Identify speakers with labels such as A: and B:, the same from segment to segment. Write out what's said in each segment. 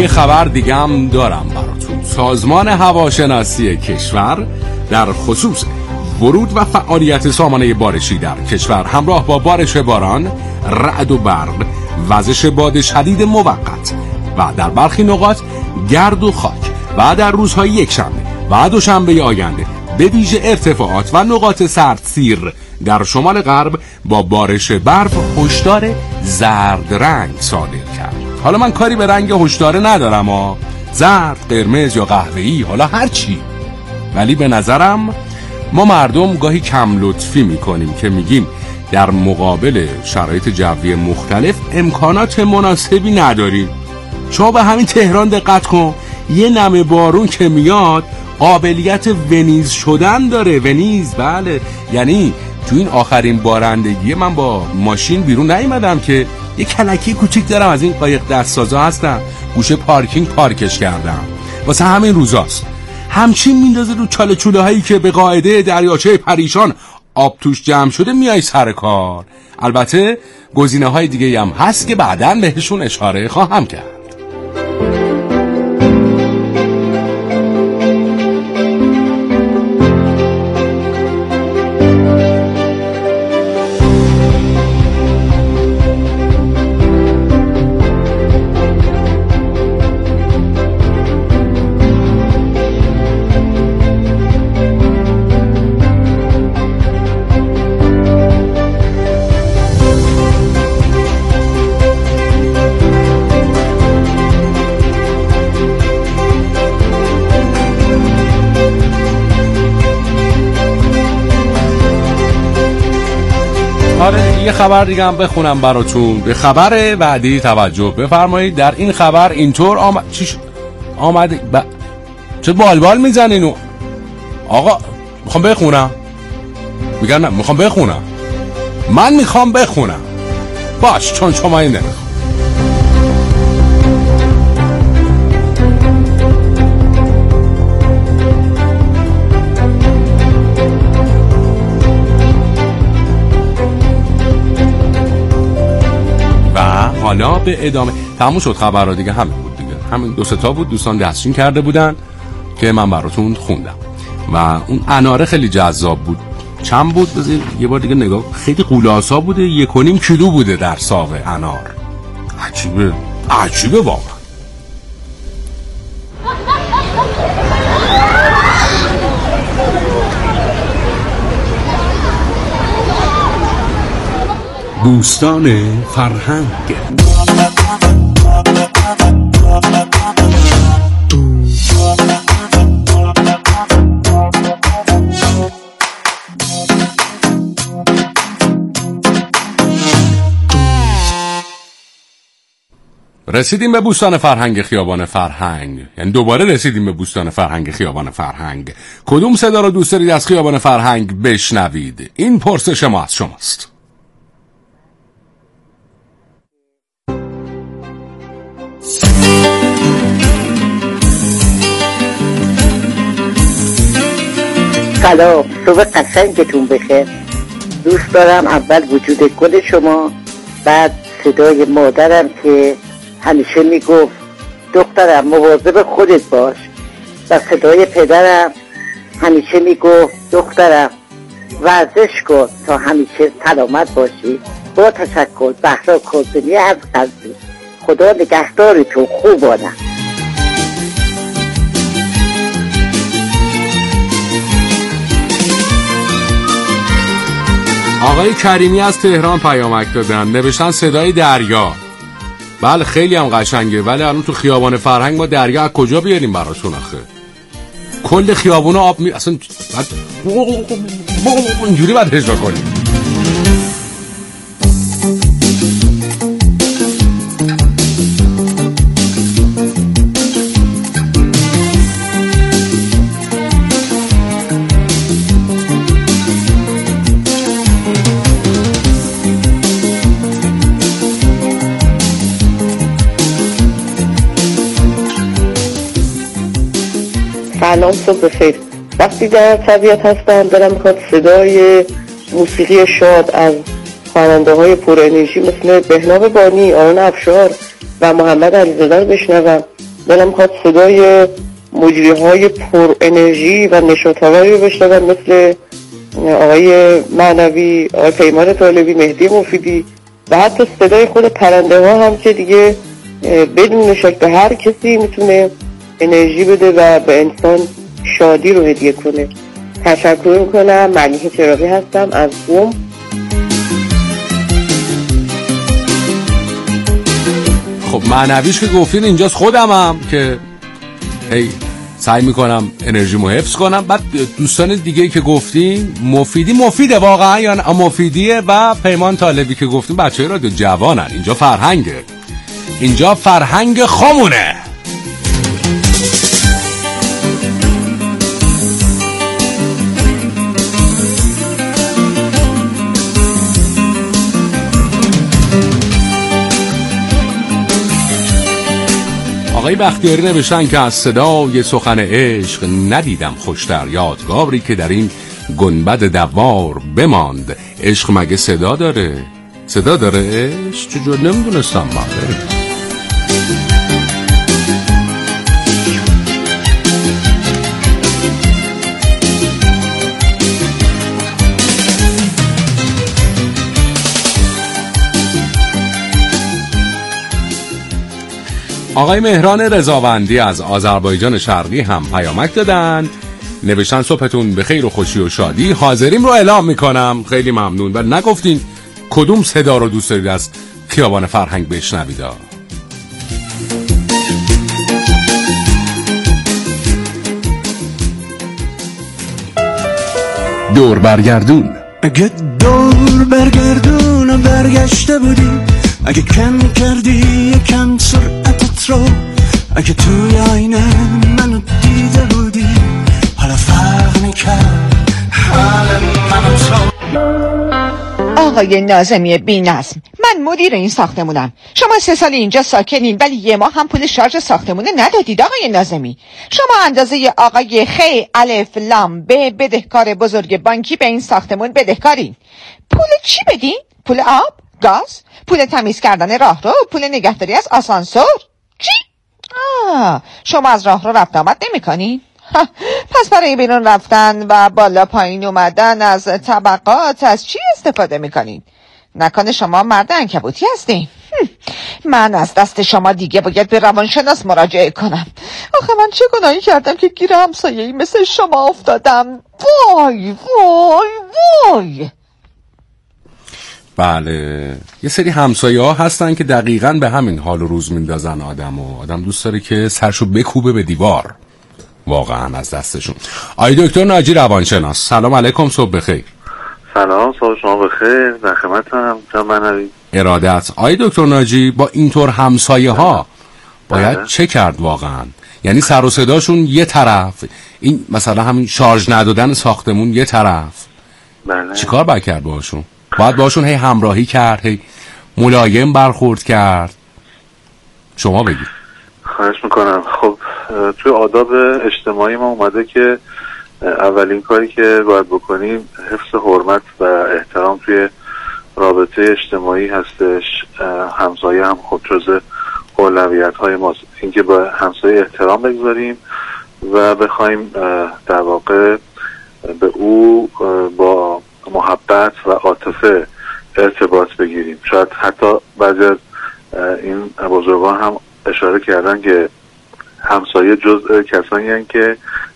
A: یه خبر دیگه هم دارم براتون. سازمان هواشناسی کشور در خصوص ورود و فعالیت سامانه بارشی در کشور همراه با بارش باران، رعد و برق، وزش باد شدید موقت و در برخی نقاط گرد و خاک و در روزهای یکشنبه و دوشنبه آینده به ویژه ارتفاعات و نقاط سردسیر در شمال غرب با بارش برف هشدار زرد رنگ صادر کرد. حالا من کاری به رنگ هشدار ندارم زرد، قرمز یا قهوه‌ای، حالا هر چی، ولی به نظرم ما مردم گاهی کم لطفی میکنیم که میگیم در مقابل شرایط جوی مختلف امکانات مناسبی نداریم. شما به همین تهران دقت کن، یه نمه بارون که میاد قابلیت ونیز شدن داره. ونیز، بله، یعنی تو این آخرین بارندگی من با ماشین بیرون نیومدم که یه کلکی کوچیک دارم از این قایق دستسازا هستم، گوشه پارکینگ پارکش کردم، واسه همین روزاست. همچین میندازه رو چاله چوله هایی که به قاعده دریاچه پریشان آب توش جمع شده میای سر کار. البته گزینه های دیگه هم هست که بعداً بهشون اشاره خواهم کرد. یه خبر دیگه هم بخونم براتون. به خبر بعدی توجه بفرمایید. در این خبر اینطور آمد چه بالبال میزنین؟ آقا میخوام بخونم. میگن نه میخوام بخونم. من میخوام بخونم. باش، چون شما این نمیخوام. حالا به ادامه تموم شد خبرها دیگه، همین بود دیگه، همین دو سه تا بود دوستان دستشین کرده بودن که من براتون خوندم و اون اناره خیلی جذاب بود. چند بود بذارید یه بار دیگه نگاه، خیلی قولاسا بوده، 1.5 کیلو بوده در ساق انار. عجیبه واقعا. بوستان فرهنگ. رسیدیم به بوستان فرهنگ خیابان فرهنگ، یعنی دوباره رسیدیم به بوستان فرهنگ خیابان فرهنگ. کدوم صدا رو دوست دارید از خیابان فرهنگ بشنوید؟ این پرسش ما از شماست.
B: سلام، صبح قشنگتون بخیر. دوست دارم اول وجود گل شما، بعد صدای مادرم که همیشه میگفت دخترم مواظب خودت باش، و صدای پدرم همیشه میگفت دخترم ورزش کن تا همیشه سلامت باشی. با تشکر، بهرام کاظمی از قزوین. خدا نگهدارتون، خوبانم.
A: آقای کریمی از تهران پیامک دادن، نوشتن صدای دریا. بله خیلی هم قشنگه، ولی الان تو خیابان فرهنگ ما دریا از کجا بیاریم براتون؟ آخه کل خیابون آب اصلا اینجوری باید اجرا کنیم.
C: سلام، صبح بخیر. وقتی در طبیعت هستم دلم میخواد صدای موسیقی شاد از خواننده های پر انرژی مثل بهنام بانی، آرون افشار و محمد علیزاده رو بشنوم. دلم میخواد صدای مجری های پر انرژی و نشاط‌آوری رو بشنوم، مثل آقای معنوی، آقای پیمان طالبی، مهدی مفیدی و حتی صدای خود پرنده ها هم که دیگه بدون شک به هر کسی میتونه انرژی بده و به انسان شادی رو هدیه کنه. تشکر میکنم. ملیحه چراغی هستم از قم.
A: خب معنویش که گفتین اینجاست، خودمم که هی سعی میکنم انرژیمو حفظ کنم. بعد دوستان دیگه که گفتین مفیده واقعا یا نه؟ مفیدیه و پیمان طالبی که گفتین بچه‌های رادیو جوانن. اینجا فرهنگه، اینجا فرهنگ خامونه. آقای بختیاری نوشتن که از صدای سخن عشق ندیدم خوشتر، یادگاری که در این گنبد دوار بماند. عشق مگه صدا داره؟ صدا داره عشق؟ چجور نمیدونستم من. آقای مهران رضاوندی از آذربایجان شرقی هم پیامک دادن، نوشتن صبحتون به خیر و خوشی و شادی. حاضریم رو اعلام میکنم. خیلی ممنون. و نگفتین کدوم صدا رو دوست دارید از خیابان فرهنگ بشنوید. دور برگردون.
D: اگه دور برگردون و برگشته بودی، اگه کم کردی یکم سرعتت رو، اگه توی آینه منو دیده بودی، حالا فرق میکرد حال منو تو.
E: آقای ناظمی بی‌نظم، من مدیر این ساختمونم. شما 3 سال اینجا ساکنین ولی یه ماه هم پول شارژ ساختمونه ندادید. آقای ناظمی، شما اندازه آقای خی الف لام ب بدهکار بزرگ بانکی به این ساختمون بدهکارین. پول چی بدین؟ پول آب؟ گاز؟ پول تمیز کردن راهرو؟ پول نگهداری از آسانسور؟ چی؟ شما از راهرو رفت آمد نمی‌کنین؟ پس برای بیرون رفتن و بالا پایین اومدن از طبقات از چی استفاده میکنین؟ نکنه شما مرد عنکبوتی هستین؟ من از دست شما دیگه باید به روانشناس مراجعه کنم. آخه من چه گناهی کردم که گیر همسایه‌ای مثل شما افتادم؟ وای وای وای.
A: بله، یه سری همسایه ها هستن که دقیقاً به همین حال و روز میندازن آدم دوست داره که سرشو بکوبه به دیوار. واقعا از دستشون. آقای دکتر ناجی روانشناس، سلام علیکم، صبح بخیر.
F: سلام، صبح شما بخیر. در خدمتم جناب معنوی.
A: ارادت. آقای دکتر ناجی، با اینطور همسایه ها باید چه کرد واقعا؟ یعنی سر و صداشون یه طرف، این مثلا همین شارژ ندادن ساختمون یه طرف.
F: بله.
A: چیکار باید کرد باهاشون؟ باید باهاشون هی همراهی کرد، هی ملایم برخورد کرد؟ شما بگید.
F: خواهش میکنم. خب توی آداب اجتماعی ما اومده که اولین کاری که باید بکنیم حفظ حرمت و احترام توی رابطه اجتماعی هستش. همسایه هم خب جزء اولویت های ماست، اینکه با همسایه احترام بگذاریم و بخوایم در واقع به او با محبت و عاطفه ارتباط بگیریم. شاید حتی بعضی از این بزرگان هم اشاره کردن که همسایه جزء کسانی هستند که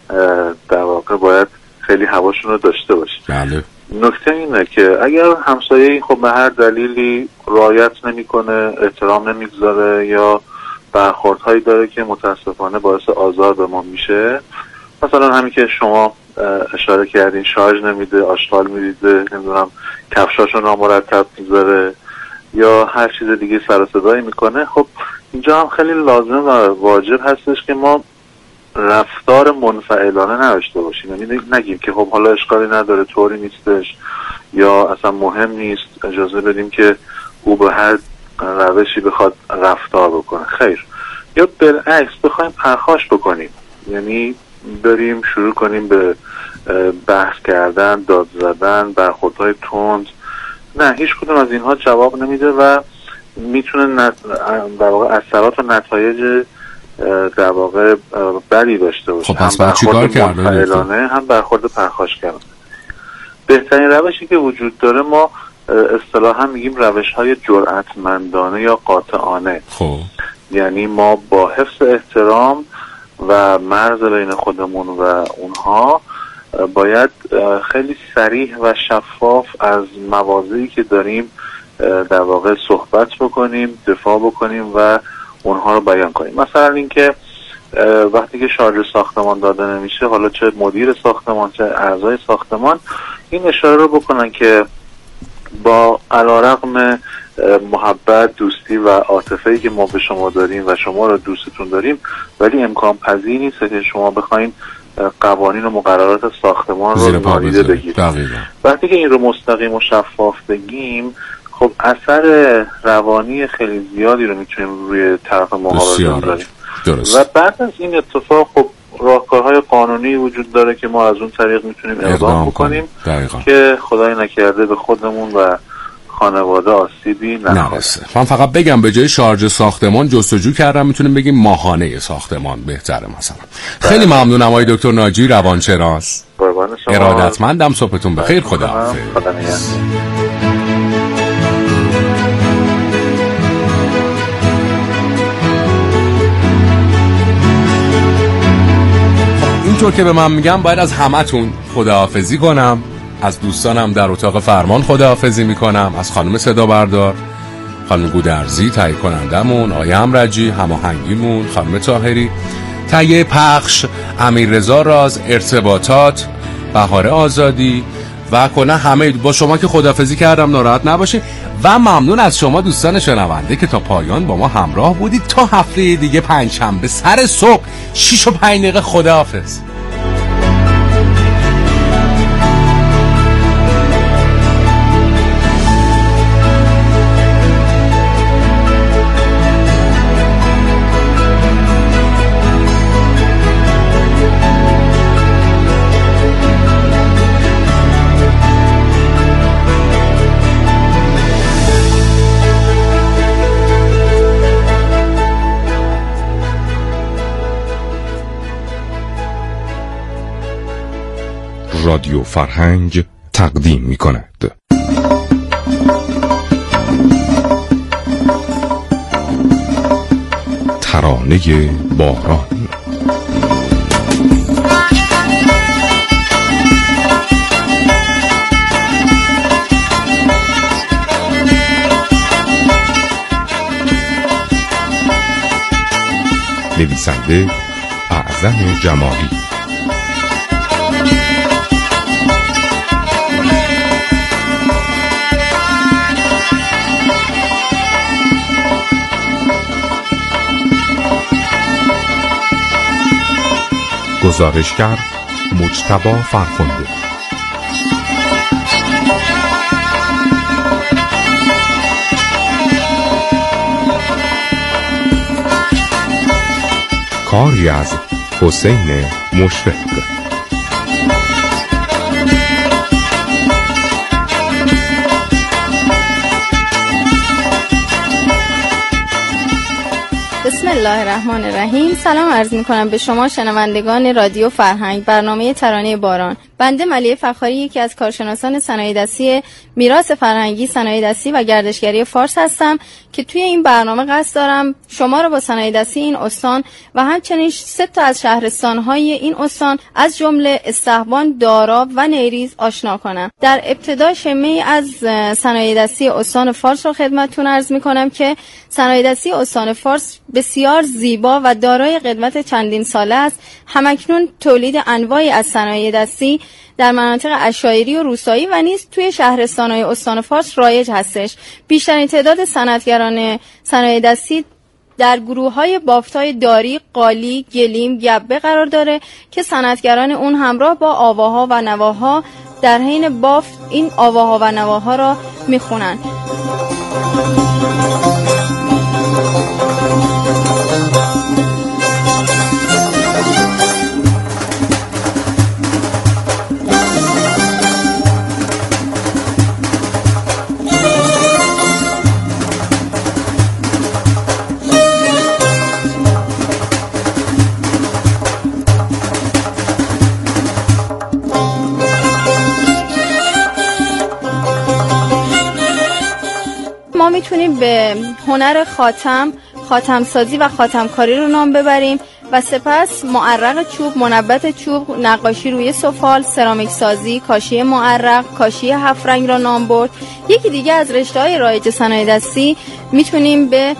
F: در واقع باید خیلی هواشون رو داشته باشیم.
A: بله.
F: نکته اینه که اگر همسایه خب به هر دلیلی رعایت نمیکنه، احترام نمیگذاره یا برخوردهایی داره که متاسفانه باعث آزار به ما میشه، مثلا همین که شما اشاره کردین، شارژ نمیده، آشغال میریزه، نمیدونم کفشاشو نامرتب میذاره یا هر چیز دیگه سر و صدایی میکنه، خب اینجا هم خیلی لازم و واجب هستش که ما رفتار منفعلانه نداشته باشیم. یعنی نگیم که خب حالا اشکالی نداره، طوری نیستش یا اصلا مهم نیست، اجازه بدیم که او به هر روشی بخواد رفتار بکنه. خیر. یا بالعکس بخوایم پرخاش بکنیم، یعنی بریم شروع کنیم به بحث کردن، داد زدن، برخوردهای تند. نه، هیچ کدوم از اینها جواب نمیده و میتونه در واقع اثرات و نتایج در واقع بدی داشته باشه.
A: خب پس باید چیکار کرد؟
F: هم برخورد پرخاشگرانه. بهترین روشی که وجود داره ما اصطلاحا میگیم روش‌های جرأتمندانه یا قاطعانه.
A: خب
F: یعنی ما با حفظ احترام و مرز بین خودمون و اونها باید خیلی صریح و شفاف از مواضعی که داریم در واقع صحبت بکنیم، دفاع بکنیم و اونها رو بیان کنیم. مثلا اینکه وقتی که شارژ ساختمان داده نمیشه، حالا چه مدیر ساختمان چه اعضای ساختمان این اشاره رو بکنن که با علیرغم محبت، دوستی و عاطفه‌ای که ما به شما داریم و شما رو دوستتون داریم، ولی امکان پذیر نیست که شما بخواید قوانین و مقررات ساختمان رو نادیده بگیرید. وقتی که این رو مستقیم و شفاف بگیم، خب اثر روانی خیلی زیادی رو میتونیم روی طرف مقابل بذاریم. و بعد از این اتفاق خب راهکارهای قانونی وجود داره که ما از اون طریق میتونیم اقدام بکنیم که خدای نکرده به خودمون و خانواده آسیبی نرسه.
A: من فقط بگم به جای شارژ ساختمان جستجو کردم، میتونیم بگیم ماهانه ساختمان بهتره مثلا. خیلی ممنونم آقای دکتر ناجی، روانشناس. ارادتمندم. صبحتون بخیر. خداحافظ. اینطور که به من میگم باید از همتون خداحافظی کنم. از دوستانم در اتاق فرمان خداحافظی میکنم، از خانم صدا بردار، خانم گودرزی تهیه کنندمون، آقای امرجی هماهنگیمون، خانم طاهری تهیه پخش، امیررضا راز ارتباطات، بهار آزادی و کلا همه. با شما که خداحافظی کردم ناراحت نباشید و ممنون از شما دوستان شنونده که تا پایان با ما همراه بودید. تا هفته دیگه پنجشنبه سر صبح 6:05 خداحافظ.
G: رادیو فرهنگ تقدیم می کند. ترانه باران. نویسنده اعظم جمالی. گزارشگر مجتبی فرخنده. کاری از حسین مشفق.
H: بسم الله الرحمن الرحیم. سلام عرض می‌کنم به شما شنوندگان رادیو فرهنگ، برنامه ترانه باران. بنده ملیه فخاری، یکی از کارشناسان صنایع دستی میراث فرهنگی، صنایع دستی و گردشگری فارس هستم که توی این برنامه قصد دارم شما را با صنایع دستی این استان و همچنین 3 تا از شهرستان‌های این استان از جمله استهبان، داراب و نیریز آشنا کنم. در ابتدا شمه‌ای از صنایع دستی استان فارس را خدمتتون عرض می‌کنم که صنایع دستی استان فارس بسیار زیبا و دارای قدمت چندین ساله است. همکنون تولید انواعی از صنایع دستی در مناطق عشایری و روستایی و نیز توی شهرستان‌های استان فارس رایج هستش. بیشترین تعداد صنعتگران صنایع دستی در گروه‌های بافت‌های داری، قالی، گلیم، گبه قرار داره که صنعتگران اون همراه با آواها و نواها در حین بافت این آواها و نواها را میخونن. میتونیم به هنر خاتم سازی و خاتم کاری رو نام ببریم و سپس معرق چوب، منبت چوب، نقاشی روی سفال، سرامیک سازی، کاشی معرق، کاشی 7 رنگ را نام برد. یکی دیگه از رشته‌های رایج صنایع دستی میتونیم به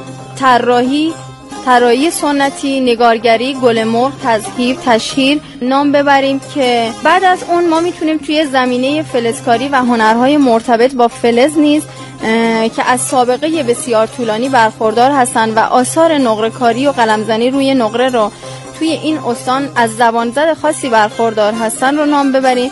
H: طراحی سنتی، نگارگری، گل مرغ، تزهیر، تشهیر نام ببریم که بعد از اون ما میتونیم توی زمینه فلزکاری و هنرهای مرتبط با فلز نیز که از سابقه بسیار طولانی برخوردار هستند و آثار نقره‌کاری و قلمزنی روی نقره رو توی این استان از زبانزد خاصی برخوردار هستند رو نام ببریم.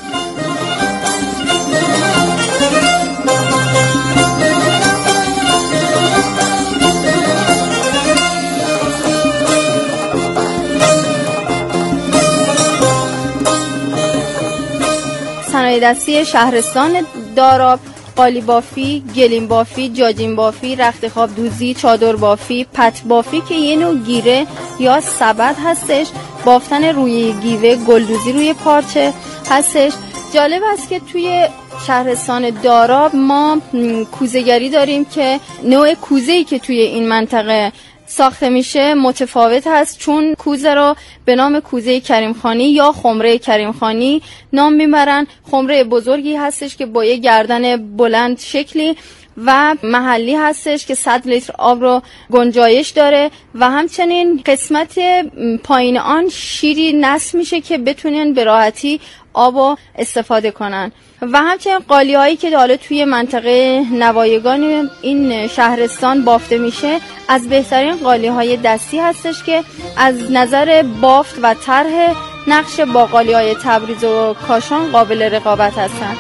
H: صنایع دستی شهرستان داراب، قالی بافی، گلیم بافی، جاجین بافی، رخت خواب دوزی، چادر بافی، پت بافی که یه نوع گیره یا سبد هستش، بافتن روی گیوه، گلدوزی روی پارچه هستش. جالب است که توی شهرستان داراب ما کوزه‌گری داریم که نوع کوزه‌ای که توی این منطقه ساخته میشه متفاوت هست، چون کوزه رو به نام کوزه کریمخانی یا خمره کریمخانی نام میبرن. خمره بزرگی هستش که با یه گردن بلند شکلی و محلی هستش که 100 لیتر آب رو گنجایش داره و همچنین قسمت پایین آن شیری نصب میشه که بتونن به راحتی آبو استفاده کنن. و همچنین قالی هایی که حالا توی منطقه نوایگان این شهرستان بافته میشه از بهترین قالی های دستی هستش که از نظر بافت و طرح نقش با قالی های تبریز و کاشان قابل رقابت هستن.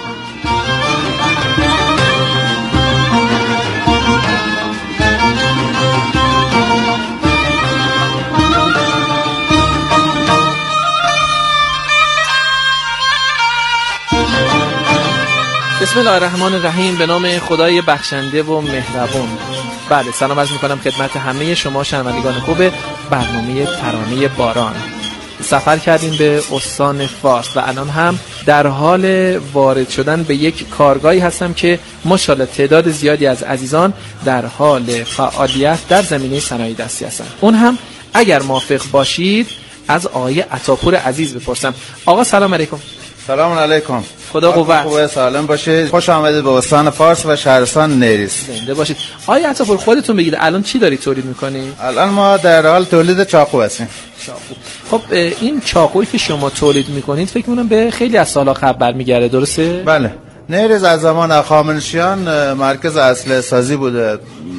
I: بسم الله الرحمن الرحیم. به نام خدای بخشنده و مهربان. بله، سلام عرض میکنم خدمت همه شما شنوندگان خوب برنامه ترانه باران. سفر کردیم به استان فارس و الان هم در حال وارد شدن به یک کارگاهی هستم که ماشاءالله تعداد زیادی از عزیزان در حال فعالیت در زمینه صنایع دستی هستند. اون هم اگر موافق باشید از آقای عطاپور عزیز بپرسم. آقا سلام علیکم.
J: سلام علیکم.
I: خدا قوت.
J: خوبه، سالم باشید. خوش آمدید به استان فارس و شهرستان نیریز.
I: زنده باشید. آقای عطاپور خودتون بگید الان چی دارید تولید میکنید؟
J: الان ما در حال تولید چاقو هستیم.
I: چاقو. خب این چاقویی که شما تولید میکنید فکر میکنم به خیلی از سال‌ها قبل برمیگرده، درسته؟
J: بله. نیریز از زمان هخامنشیان مرکز اسلحه سازی بوده.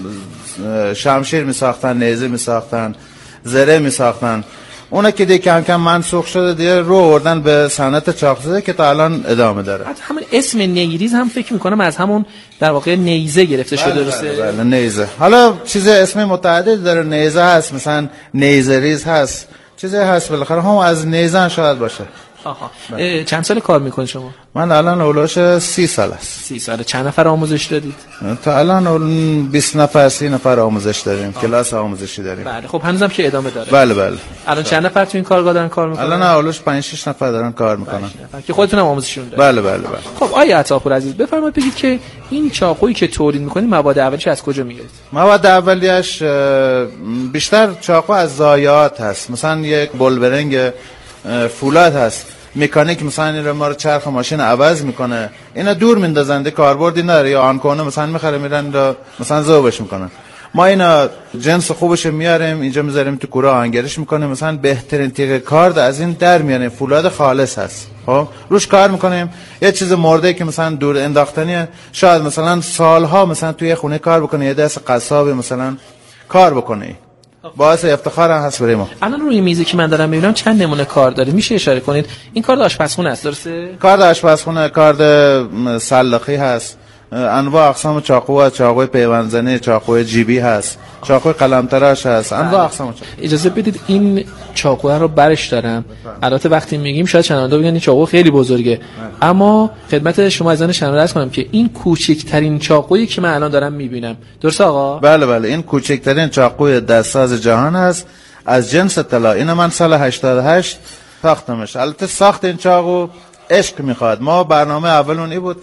J: شمشیر میساختن، نیزه میساختن، زره میساختن. اونا که دیگه کم کم منسوخ شده دیگه رو آوردن به صنعت چاقوزه که تا الان ادامه داره.
I: همون اسم نیریز هم فکر میکنم از همون در واقع نیزه گرفته شده، درسته؟
J: بله نیزه. حالا چیز اسم متعدد داره، نیزه هست، مثلا نیزه ریز هست، چیزی هست بالاخره هم از نیزه شاید باشه.
I: آها. چند سال کار میکنید شما؟
J: من الان اولش 30 سال است.
I: 30 سال. چند نفر آموزش دادید؟
J: تا الان 20 نفر 30 نفر آموزش داریم. کلاس آموزشی داریم.
I: بله. خب هنوزم که ادامه داره.
J: بله بله.
I: الان چند نفر تو این کارگاه دارن کار میکنن؟
J: الان اولش 5 6 نفر دارن کار میکنن.
I: که خودتون هم آموزششون دارید.
J: بله بله بله.
I: خب آقای عطاپور عزیز بفرمایید بگید که این چاقویی که تولید میکنید مواد اولیش از کجا میاد؟
J: مواد اولیش بیشتر چاقو از ضایعات هست. مثلا یک بولبرنگ فولاد هست. مکانیک مثلا این رو ما رو چرخ ماشین عوض میکنه، اینا دور میندازنده، کاربردی نداره، یا آن کنه مثلا میخره میرن رو مثلا ذوبش میکنن. ما اینا جنس خوبش میاریم اینجا میذاریم تو کوره آهنگرش میکنیم، مثلا بهترین تیغ کارد از این در میاریم، فولاد خالص هست. خب روش کار میکنیم. یه چیز مرده که مثلا دور انداختنیه، شاید مثلا سالها مثلا توی خونه کار بکنه، یه دست قصاب مثلا کار بکنه، باعث افتخار هم هست برای ما.
I: الان روی میزی که من دارم میبینم چند نمونه کار داره، میشه اشاره کنید؟ این کارد آشپزخونه است، درسته؟ کارد
J: آشپزخونه، کارد سلاخی هست، انواع اقسام چاقو هست، چاقوی پیوندزنی، چاقوی جیبی هست، چاقوی قلم تراش هست، انواع اقسام چاقو.
I: اجازه بدید این چاقو رو برش دارم. البته وقتی میگیم شاید شنونده بگن این چاقو خیلی بزرگه، اما خدمت شما عزیزان شنونده عرض کنم که این کوچکترین چاقویی که من الان دارم میبینم. درسته آقا؟
J: بله بله، این کوچکترین چاقوی دستساز جهان است از جنس طلا. اینو من سال 88 ساختمش. البته ساخت این چاقو عشق میخواد. ما برنامه اولون این بود که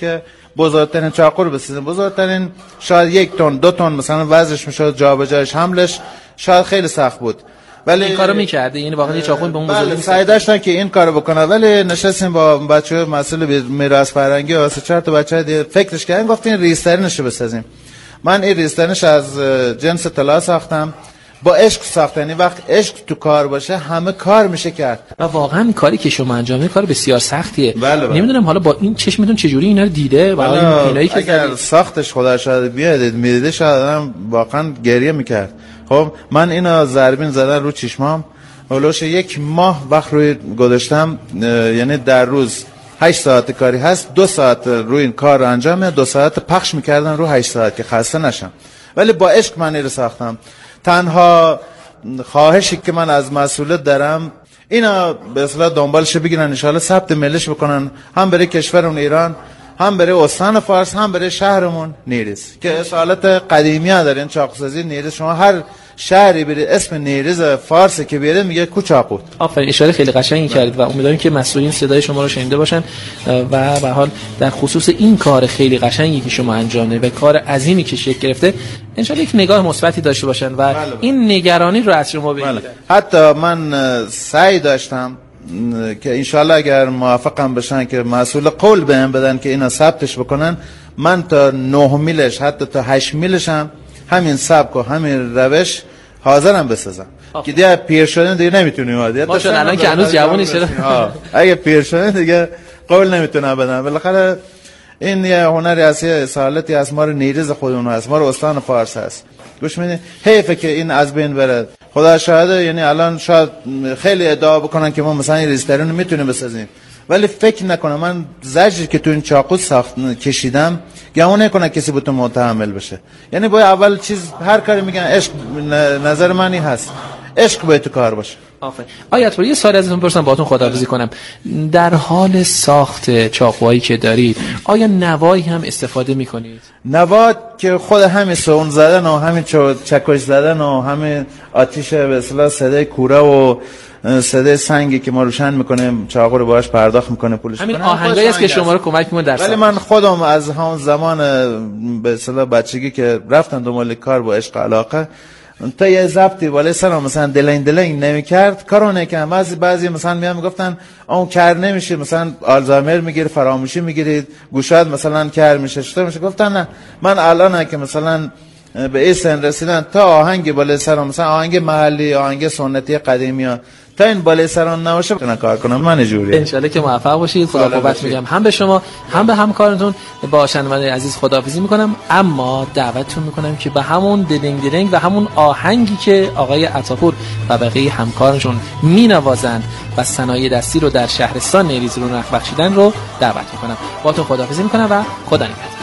J: بزرگترین چاقو رو بسازیم. بزرگترین شاید 1 تن 2 تن مثلا وزنش میشد، جابجایش حملش شاید خیلی سخت بود، ولی
I: این کارو می‌کرد. یعنی واقعا یه چاقو به اون بزرگی
J: سعی داشتن که این کارو بکنه. ولی نشستیم با بچه‌ها مسئول میراث فرهنگی و 3-4 تا بچه دیگه فکرش کردن، گفتین ریسترینش رو بسازیم. من این ریسترینش از جنس طلا ساختم، با عشق ساختن. این وقت عشق تو کار باشه همه کار میشه کرد
I: و واقعا کاری که شما انجام میدید کار بسیار سختیه.
J: بله.
I: نمیدونم حالا با این چشمتون چجوری اینا رو دیده و این پینایی که
J: اگر ساختش خدا شاید بیادید میدیده شاید هم واقعا گریه میکرد. خب من اینا ضربین زدن رو چشمام، اولوش 1 ماه وقت روی گذاشتم. یعنی در روز 8 ساعت کاری هست، 2 ساعت روی این کار رو انجام میدم، 2 ساعت پخش میکردن رو 8 ساعت که خسته نشم. ولی با عشق من این رو ساختم. تنها خواهشی که من از مسئولیت دارم اینا به اصطلاح دنبالش بگیرن، ان شاءالله ثبت ملیش بکنن، هم برای کشورمون ایران، هم برای استان فارس، هم برای شهرمون نیریز که اصالت قدیمی ها دارین. چاقوسازی نیریز شما هر شهری برید اسم نیریز فارس که بیارید میگه کوچاقو.
I: آفرین، اشاره خیلی قشنگی کردید و امیدواریم که مسئولین صدای شما رو شنیده باشن و به حال در خصوص این کار خیلی قشنگی که شما انجام دادید و کار عظیمی که شکل گرفته ان شاءالله یک نگاه مثبتی داشته باشن و این نگرانی رو از شما بگیرن.
J: حتی من سعی داشتم که انشالله اگر موافقم بشن که مسئول قول بهم بدن که اینا ثبتش بکنن، من تا 9 میلش حتی تا 8 میلش هم همین سبک و همین روش حاضرم بسازم که دیگه پیر شدن دیگه نمیتونیم عادیت.
I: ماشاءالله الان که هنوز جوونی چرا
J: اگه پیر شدن دیگه قول نمیتونم بدم. بالاخره این یه هنری است، یه اصالتی از ما رو نیریز خودمون هست، ما رو استان فارس هست. گوش میدین حیفه که این از بین بره. خدا شاهده، یعنی الان شاید خیلی ادعا بکنن که ما مثلا این ریسترین رو میتونیم بسازیم، ولی فکر نکنم من زجری که تو این چاقو کشیدم گمون نکنه کسی بتونه متحمل بشه. یعنی باید اول چیز هر کاری میگن عشق، نظر من این هست، عشق باید تو کار باشه.
I: آفرین. آیت پور، یه سوالی ازتون بپرسم باهاتون خداحافظی کنم. در حال ساخت چاقوهایی که دارید آیا نوایی هم استفاده میکنید؟
J: نوا که خود همین سون زدن و همین چکش زدن و همین آتیش به اصطلاح صدای کوره و صدای سنگی که ما روشن میکنیم چاقو رو باهاش پرداخت میکنه پولش
I: همین آهنگایی است که شما رو کمک میکنه در
J: ولی من خودم از همون زمان به اصطلاح بچگی که رفتم دنبال کار با عشق علاقه تا یه ضبطی بالای سرم مثلا دلنگ نمی‌کرد کارو نکردم. بعضی مثلا میگفتن اون کار نمیشه، مثلا آلزایمر میگیره، فراموشی میگیرید، گوشات مثلا کار میشه، چطور میشه؟ گفتن نه، من الان که مثلا به این سن رسیدن تا آهنگ بالای سرم، مثلا آهنگ محلی، آهنگ سنتی قدیمی ها تا این بالای سران نباشه بتونم کار کنم. من جوریه.
I: ان شاءالله که موفق باشید. خدا قوت میگم هم به شما هم به همکارتون. با شنونده عزیز خداحافظی میکنم، اما دعوتتون میکنم که به همون دلنگ و همون آهنگی که آقای عطاپور و بقیه همکارشون مینوازند و صنایع دستی رو در شهرستان نیریز رونق بخشیدن رو دعوت میکنم. باهاتون خداحافظی میکنم و خدا نگهدار.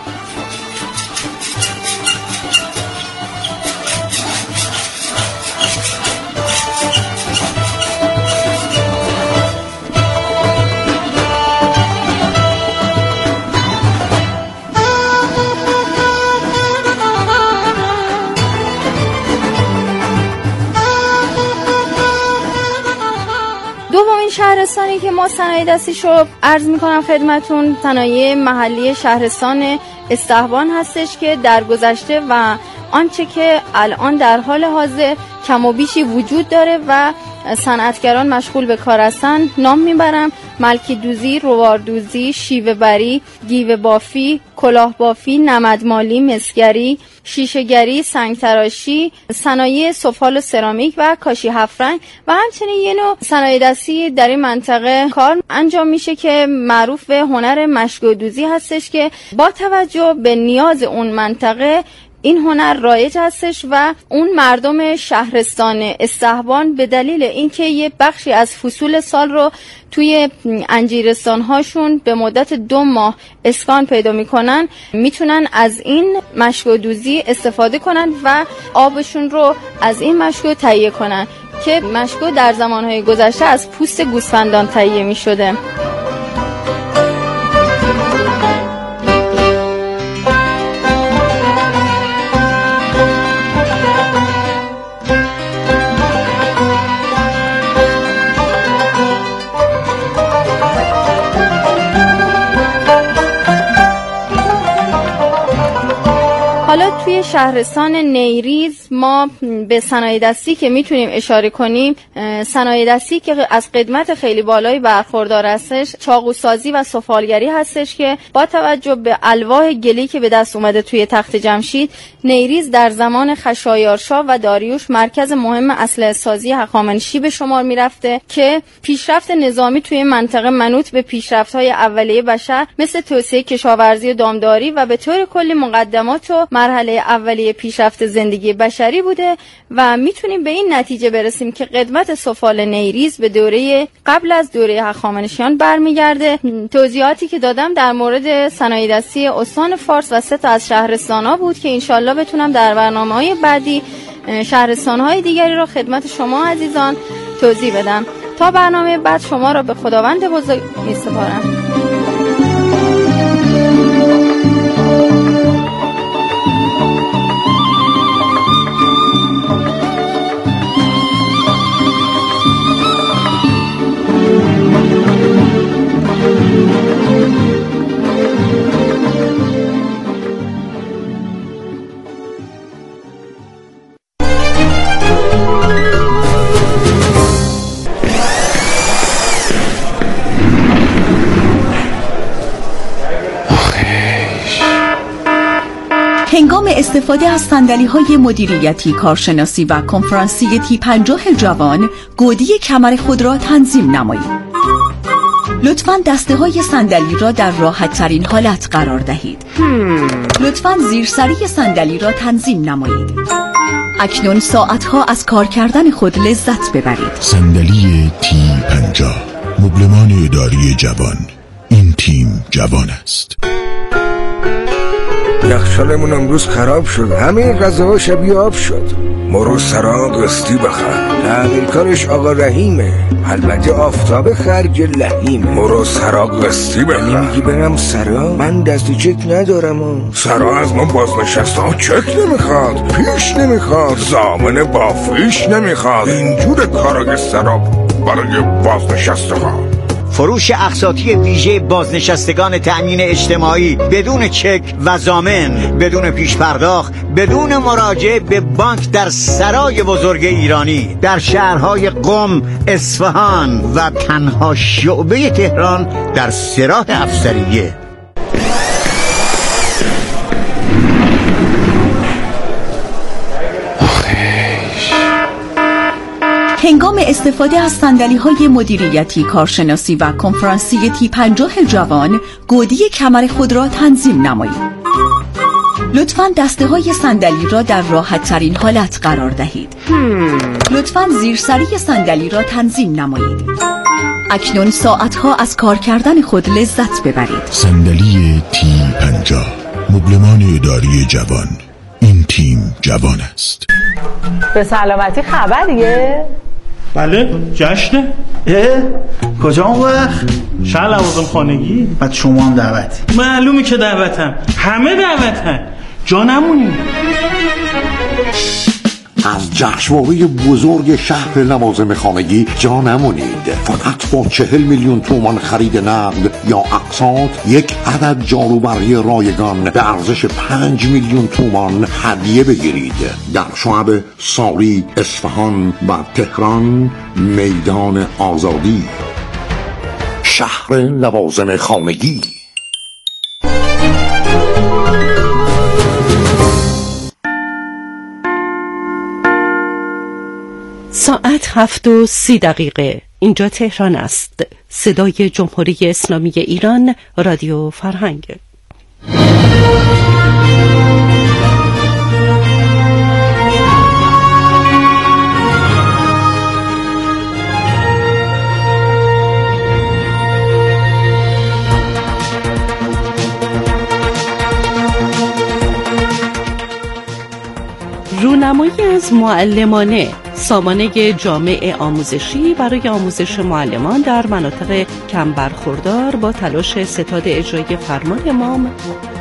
H: شهرستانی که ما صنایع دستیش رو عرض میکنم خدمتون، صنایع محلی شهرستان استهبان هستش که در گذشته و آنچه که الان در حال حاضر کم و بیشی وجود داره و صنعتگران مشغول به کار هستن نام میبرم: ملکی دوزی، رواردوزی، شیوه بری، گیوه بافی، کلاه بافی، نمدمالی، مسگری، شیشه‌گری، سنگ تراشی، صنایع سفال و سرامیک و کاشی هفرنگ و همچنین یه نوع صنایع دستی در این منطقه کار انجام میشه که معروف به هنر مشگو دوزی هستش که با توجه به نیاز اون منطقه این هنر رایج هستش و اون مردم شهرستان استهبان به دلیل اینکه یه بخشی از فصول سال رو توی انجیرستان هاشون به مدت 2 ماه اسکان پیدا میکنن، میتونن از این مشکو دوزی استفاده کنن و آبشون رو از این مشکو تهیه کنن که مشکو در زمانهای گذشته از پوست گوسفندان تهیه میشده. حالا توی شهرستان نیریز ما به صنایع دستی که میتونیم اشاره کنیم، صنایع دستی که از قدمت خیلی بالایی برخوردار هستش، چاقوسازی و سفالگری هستش که با توجه به الواح گلی که به دست اومده توی تخت جمشید، نیریز در زمان خشایارشا و داریوش مرکز مهم اسلحه سازی هخامنشی به شمار میرفته که پیشرفت نظامی توی منطقه منوط به پیشرفت‌های اولیه بشر مثل توسعه کشاورزی و دامداری و به طور کلی مقدمات و مرحله اولیه پیشرفت زندگی بشری بوده و میتونیم به این نتیجه برسیم که قدمت سفال نیریز به دوره قبل از دوره هخامنشیان برمیگرده. توضیحاتی که دادم در مورد صنایع دستی استان فارس و 3 تا از شهرستان‌ها بود که انشالله بتونم در برنامه‌های بعدی شهرستان‌های دیگری را خدمت شما عزیزان توضیح بدم. تا برنامه بعد شما را به خداوند بزرگ می‌سپارم.
K: هنگام استفاده از صندلی‌های مدیریتی، کارشناسی و کنفرانسی T50 جوان، گودی کمر خود را تنظیم نمایید. لطفاً دسته‌های صندلی را در راحت‌ترین حالت قرار دهید. لطفاً زیرسری صندلی را تنظیم نمایید. اکنون ساعت‌ها از کار کردن خود لذت ببرید.
L: صندلی T50، مبلمان اداری جوان. این تیم جوان است.
M: یخچالمون امروز خراب شد، همه غذاها شبیه آب شد. مرو سرا قسطی بخر، تعمیرکارش آقا رحیمه، البته آفتاب خرج لحیمه. مرو سرا قسطی بخر. میگی برم سرا؟ من دست چک ندارم. سرا از ما بازنشسته ها چک نمیخواد، پیش نمیخواد، ضامن با فیش نمیخواد. اینجور کارای سرا برای بازنشسته ها.
N: فروش اقساطی ویژه بازنشستگان تأمین اجتماعی بدون چک و ضامن، بدون پیش پرداخت، بدون مراجعه به بانک در سرای بزرگ ایرانی در شهرهای قم، اصفهان و تنها شعبه تهران در سراح افسریه.
K: هنگام استفاده از صندلی‌های مدیریتی، کارشناسی و کنفرانسی T50 جوان، گودی کمر خود را تنظیم نمایید. لطفاً دسته‌های صندلی را در راحت‌ترین حالت قرار دهید. لطفاً زیرسری صندلی را تنظیم نمایید. اکنون ساعت‌ها از کار کردن خود لذت ببرید.
L: صندلی T50، مبلمان اداری جوان. این تیم جوان است.
O: به سلامتی خبریه؟
P: بله، جشنه.
Q: کجا اون وقت؟
P: شهر لوازم خانگی.
Q: بعد شما هم دعوتی؟
P: معلومه که دعوتم، همه دعوتن، جا نمونی.
R: از جشنواره بزرگ شهر لوازم خانگی جا نمونید. فقط با 40 میلیون تومان خرید نقد یا اقساط، یک عدد جاروبرقی رایگان به ارزش 5 میلیون تومان هدیه بگیرید. در شعب ساری، اصفهان و تهران، میدان آزادی. شهر لوازم خانگی.
S: ساعت 7:30. اینجا تهران است. صدای جمهوری اسلامی ایران، رادیو فرهنگ. رونمایی از معلمانه، سامانه جامع آموزشی برای آموزش معلمان در مناطق کم برخوردار با تلاش ستاد اجرایی فرمان امام